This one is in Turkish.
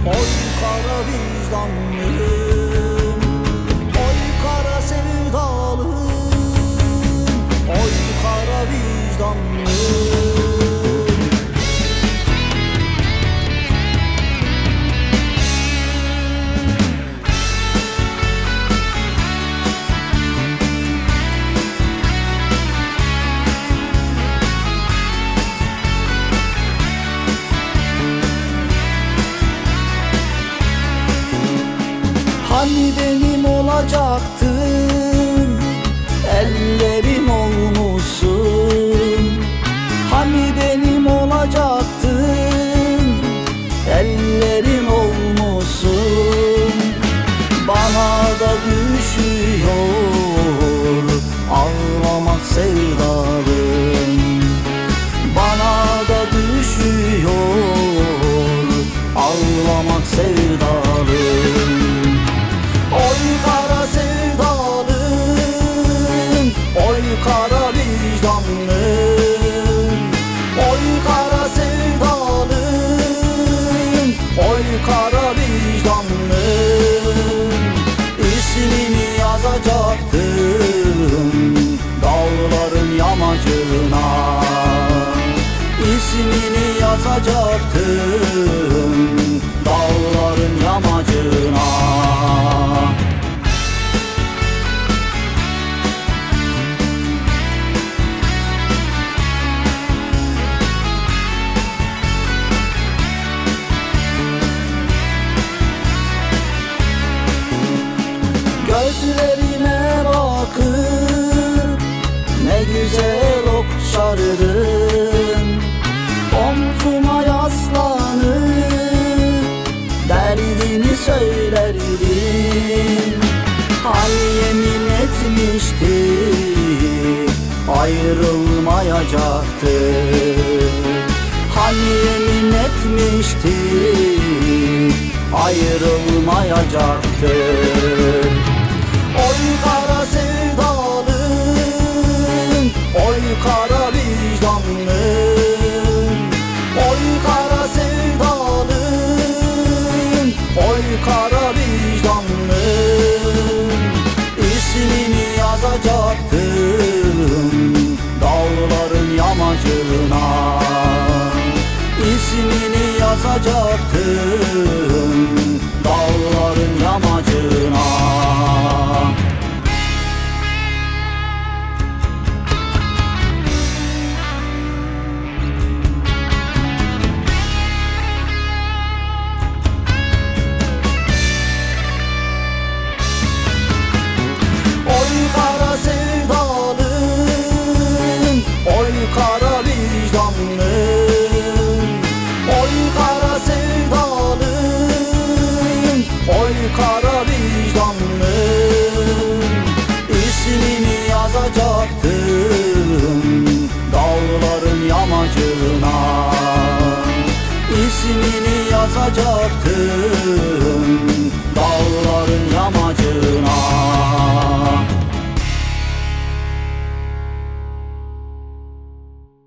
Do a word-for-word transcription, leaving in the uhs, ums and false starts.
Oy kara vicdanlım, oy kara sevdalım, oy kara vicdanlım. Hani benim olacaktın, ellerim olmuşsun. Hani benim olacaktın, ellerim olmuşsun. Bana da düşüyor ağlamak sevdalım. Bana da düşüyor ağlamak sevdalım. Oy kara sevdalım, oy kara vicdanlım, oy kara sevdalım, oy kara vicdanlım. İsmini yazacaktım dağların yamacına, İsmini yazacaktım dağların yamacına. Gözlerime bakıp ne güzel okşardın, omzuma yaslanıp derdini söylerdin. Hani yemin etmiştik ayrılmayacaktık, hani yemin etmiştik ayrılmayacaktık. Oy kara sevdalım, oy kara vicdanlım, oy kara sevdalım, oy kara vicdanlım. İsmini yazacaktım dağların yamacına, İsmini yazacaktım dağların yamacına. Oy kara sevdalım, oy kara vicdanlım, oy kara sevdalım, oy kara vicdanlım. İsmini yazacaktım dağların yamacına, İsmini yazacaktım dağların yamacına.